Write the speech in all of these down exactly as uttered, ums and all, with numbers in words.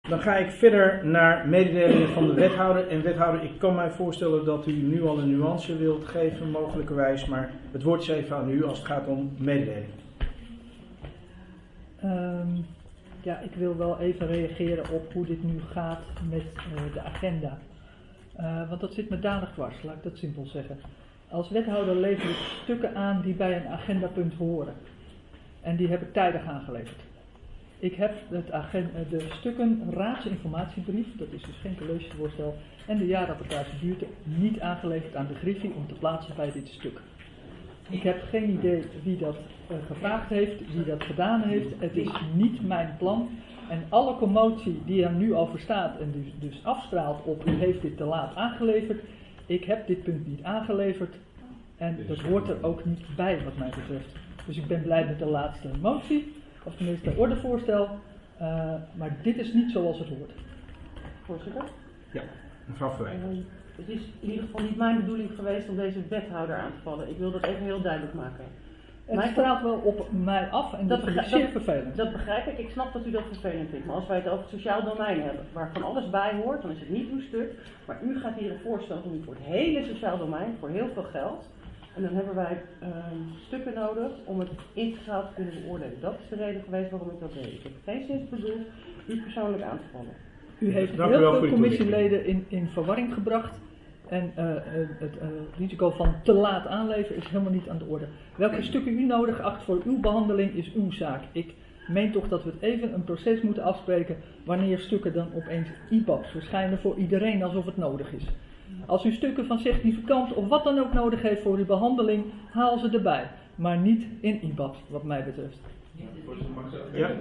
Dan ga ik verder naar mededelingen van de wethouder. En wethouder, ik kan mij voorstellen dat u nu al een nuance wilt geven, mogelijkerwijs. Maar het woord is even aan u als het gaat om mededelingen. Um, ja, ik wil wel even reageren op hoe dit nu gaat met uh, de agenda. Uh, want dat zit me danig dwars, laat ik dat simpel zeggen. Als wethouder lever ik stukken aan die bij een agendapunt horen. En die heb ik tijdig aangeleverd. Ik heb het agenda, de stukken raadsinformatiebrief, dat is dus geen collegevoorstel, en de jaarrapportage buurten niet aangeleverd aan de Griffie om te plaatsen bij dit stuk. Ik heb geen idee wie dat uh, gevraagd heeft, wie dat gedaan heeft. Het is niet mijn plan. En alle commotie die er nu over staat en dus, dus afstraalt op u heeft dit te laat aangeleverd. Ik heb dit punt niet aangeleverd en dat hoort er ook niet bij wat mij betreft. Dus ik ben blij met de laatste motie, of tenminste ordevoorstel, uh, maar dit is niet zoals het hoort. Voorzitter? Ja, mevrouw Verwijn. Uh, het is in ieder geval niet mijn bedoeling geweest om deze wethouder aan te vallen. Ik wil dat even heel duidelijk maken. Het Mijn straalt wel op mij af en dat, dat is zeer vervelend. Dat begrijp ik. Ik snap dat u dat vervelend vindt. Maar als wij het over het sociaal domein hebben, waar van alles bij hoort, dan is het niet uw stuk. Maar u gaat hier een voorstel doen voor het hele sociaal domein, voor heel veel geld. En dan hebben wij uh, stukken nodig om het integraal te kunnen beoordelen. Dat is de reden geweest waarom ik dat deed. Ik heb geen zin bedoeld u persoonlijk aan te vallen. U heeft Dank heel veel commissieleden in, in verwarring gebracht. En uh, het uh, risico van te laat aanleveren is helemaal niet aan de orde. Welke stukken u nodig acht voor uw behandeling is uw zaak. Ik meen toch dat we het even een proces moeten afspreken wanneer stukken dan opeens I B A B's verschijnen voor iedereen alsof het nodig is. Als u stukken van significant of wat dan ook nodig heeft voor uw behandeling, haal ze erbij. Maar niet in I B A B's wat mij betreft. Ja?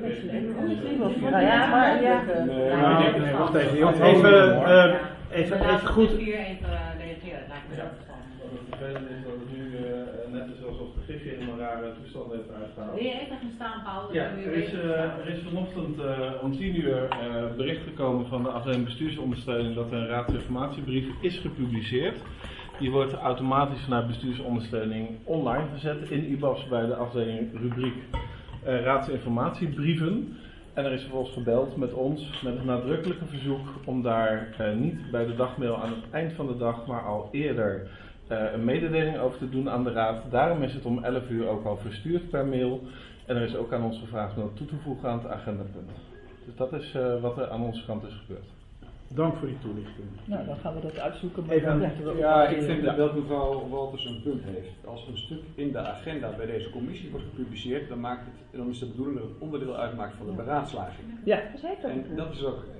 Nou ja, maar ja. Nee, nee, nee, wacht even. Even, uh, even, even goed. Hier even reageren, lijkt me zo verstandig. Het vervelende is dat het nu uh, net is alsof de Griffie in een rare toestand heeft uitgehaald. Wil je even gaan staan houden? Ja, er is, uh, er is vanochtend uh, om tien uur uh, bericht gekomen van de afdeling bestuursondersteuning dat er een raadsinformatiebrief is gepubliceerd. Die wordt automatisch vanuit bestuursondersteuning online gezet in I B A B's bij de afdeling rubriek uh, raadsinformatiebrieven. En er is vervolgens gebeld met ons met het nadrukkelijke verzoek om daar uh, niet bij de dagmail aan het eind van de dag, maar al eerder uh, een mededeling over te doen aan de raad. Daarom is het om elf uur ook al verstuurd per mail. En er is ook aan ons gevraagd om dat toe te voegen aan het agendapunt. Dus dat is uh, wat er aan onze kant is gebeurd. Dank voor die toelichting. Nou, dan gaan we dat uitzoeken. Maar Even, dan we ja, ik vind dat mevrouw Walters een punt heeft. Als een stuk in de agenda bij deze commissie wordt gepubliceerd, dan, maakt het, dan is de bedoeling dat het onderdeel uitmaakt van de beraadslaging. Ja, en dat is ook.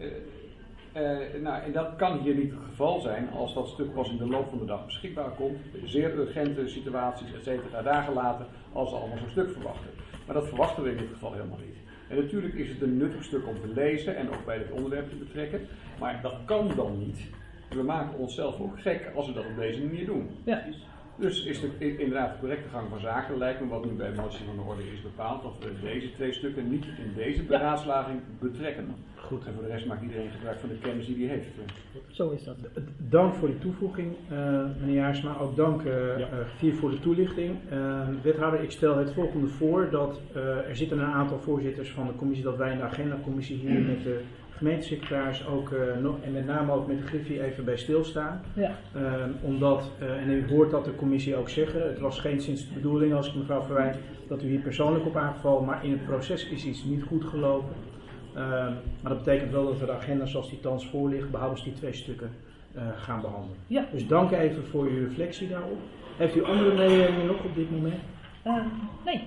Uh, uh, nou, en dat kan hier niet het geval zijn als dat stuk pas in de loop van de dag beschikbaar komt. Zeer urgente situaties, et cetera, dagen later, als ze allemaal zo'n stuk verwachten. Maar dat verwachten we in dit geval helemaal niet. En natuurlijk is het een nuttig stuk om te lezen en ook bij dit onderwerp te betrekken. Maar dat kan dan niet. We maken onszelf ook gek als we dat op deze manier doen. Ja. Dus is het inderdaad de correcte gang van zaken, lijkt me wat nu bij motie van de orde is bepaald, dat we deze twee stukken niet in deze beraadslaging betrekken. Goed. En voor de rest maakt iedereen gebruik van de kennis die hij heeft. Zo is dat. Dank voor die toevoeging, uh, meneer Jaarsma. Ook dank uh, ja. uh, voor de toelichting. Uh, wethouder, ik stel het volgende voor, dat uh, er zitten een aantal voorzitters van de commissie, dat wij in de agendacommissie hier met de gemeentesecretaris ook, uh, nog, en met name ook met de Griffie even bij stilstaan. Ja. Uh, omdat, uh, en u hoort dat de commissie ook zeggen, het was geen sinds de bedoeling, als ik mevrouw Verwijn, dat u hier persoonlijk op aangevallen, maar in het proces is iets niet goed gelopen. Uh, maar dat betekent wel dat we de agenda zoals die thans voor ligt, behoudens die twee stukken, uh, gaan behandelen. Ja. Dus dank even voor uw reflectie daarop. Heeft u andere mededelingen nog op dit moment? Uh, nee.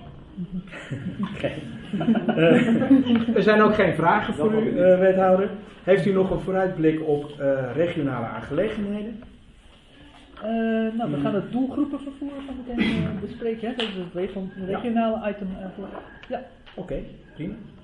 Okay. uh, er zijn ook geen vragen voor u, uh, wethouder. Heeft u nog een vooruitblik op uh, regionale aangelegenheden? Uh, nou, we gaan het doelgroepenvervoer van meteen uh, bespreken. Hè? Dat is het regionale ja. item. Uh, ja. Oké, okay, prima.